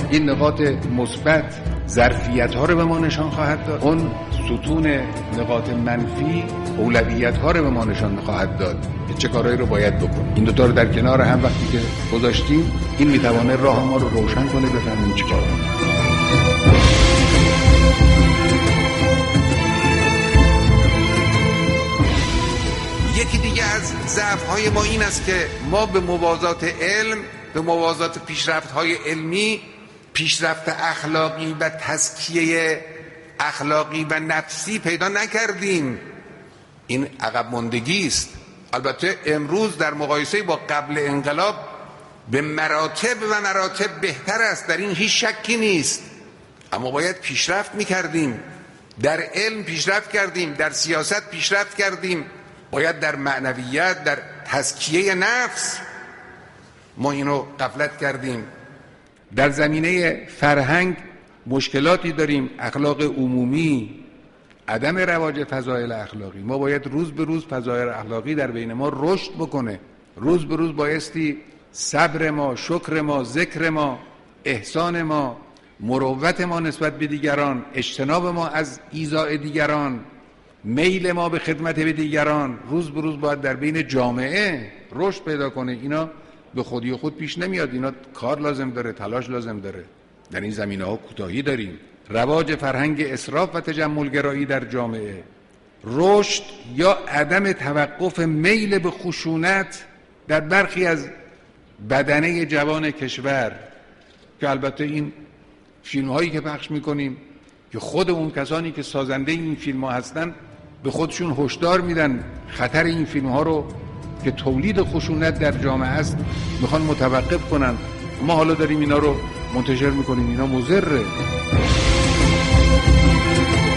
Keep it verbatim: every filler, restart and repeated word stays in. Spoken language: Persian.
این نقاط مثبت ظرفیت ها رو به ما نشان خواهد داد، اون ستون نقاط منفی اولویت ها رو به ما نشان خواهد داد که چه کارهایی رو باید بکنیم. این دو تا رو در کنار هم وقتی که گذاشتیم، این میتونه راه ما رو روشن کنه، بفهمیم چه کار کنیم. یکی دیگه از ضعف‌های ما این است که ما به موازات علم، به موازات پیشرفت‌های علمی، پیشرفت اخلاقی و تزکیه اخلاقی و نفسی پیدا نکردیم. این عقب ماندگی است. البته امروز در مقایسه با قبل انقلاب به مراتب و مراتب بهتر است، در این هیچ شکی نیست، اما باید پیشرفت می‌کردیم. در علم پیشرفت کردیم، در سیاست پیشرفت کردیم، باید در معنویت، در تزکیه نفس ما اینو غفلت کردیم. در زمینه فرهنگ مشکلاتی داریم، اخلاق عمومی، عدم رواج فضایل اخلاقی. ما باید روز به روز فضایل اخلاقی در بین ما رشد بکنه. روز به روز بایستی صبر ما، شکر ما، ذکر ما، احسان ما، مروت ما نسبت به دیگران، اجتناب ما از ایذاء دیگران، میل ما به خدمت به دیگران روز به روز باید در بین جامعه رشد پیدا کنه. اینا به خودی خود پیش نمیاد، اینا کار لازم داره، تلاش لازم داره. در این زمینه ها کوتاهی داریم. رواج فرهنگ اسراف و تجملگرایی در جامعه، رشد یا عدم توقف میل به خشونت در برخی از بدنه جوان کشور، که البته این فیلم هایی که پخش میکنیم که خود اون کسانی که سازنده این فیلم ها هستن به خودشون هشدار میدن خطر این فیلم ها رو که تولید خشونت در جامعه است میخوان متوقف کنن. ما حالا داریم اینا رو منتشر میکنیم، اینا مضره.